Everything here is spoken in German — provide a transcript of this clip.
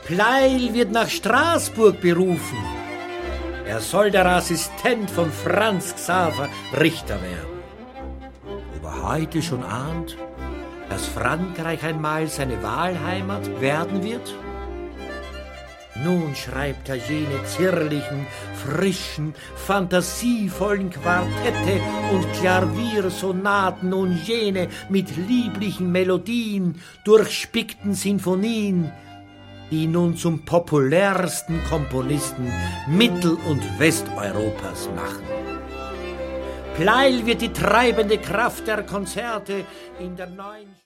Pleil wird nach Straßburg berufen. Er soll der Assistent von Franz Xaver Richter werden. Ob er heute schon ahnt, dass Frankreich einmal seine Wahlheimat werden wird? Nun schreibt er jene zierlichen, frischen, fantasievollen Quartette und Klaviersonaten und jene mit lieblichen Melodien durchspickten Sinfonien, die nun zum populärsten Komponisten Mittel- und Westeuropas machen. Pleil wird die treibende Kraft der Konzerte in der neuen